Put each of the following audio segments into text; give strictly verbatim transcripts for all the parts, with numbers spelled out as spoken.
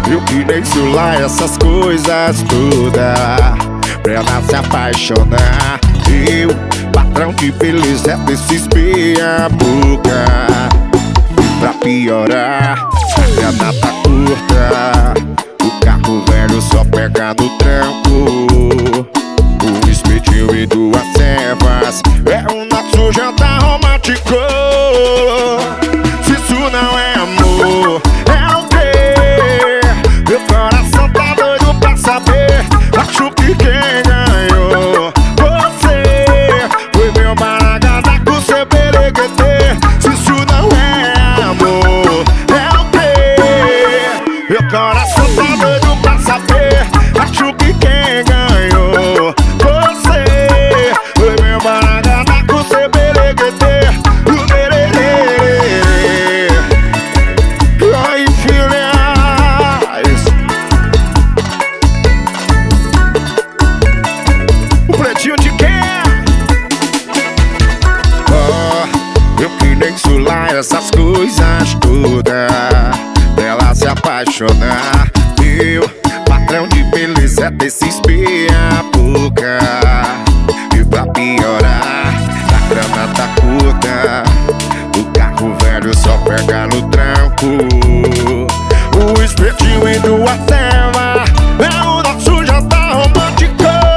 Eu que nem sei lá essas coisas todas pra ela se apaixonar. Eu, patrão de beleza, desses meia boca. Pra piorar, a grana tá curta, o carro velho só pega no tranco. Um espetinho e duas servas é o nosso jantar romântico. Se isso não é amor, é o quê? Meu coração tá doido pra saber. Acho que quem ganhou você foi meu maracatacu, seu bereguetê. Se isso não é amor, é o quê? Meu coração tá doido pra saber. Acho que quem ganhou você foi meu maracatacu, seu bereguetê. O bererê. Ai, filhas, o pretinho de quem? Oh, eu que nem sou lá essas coisas todas pra ela se apaixonar. Eu, patrão de beleza, desses meia boca. E pra piorar, a grana tá curta, o carro velho só pega no tranco. O espetinho e duas servas é o nosso jantar romântico.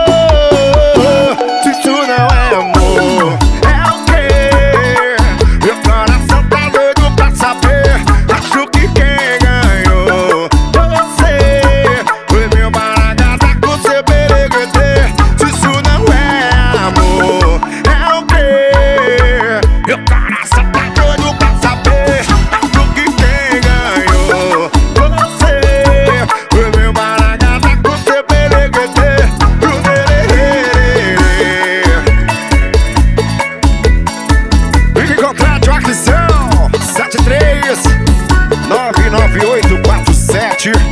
Se isso não é amor, é o quê? Meu coração tá doido pra saber. Acho que quem ganhou você foi meu maracatacu, seu bereguetê. Se isso não é amor, é o quê? Meu coração tá doido pra saber. Acho que quem ganhou você foi meu maracatacu, seu bereguetê. O bererê. Ligue contrato, aquisição sete três nove nove oito quatro sete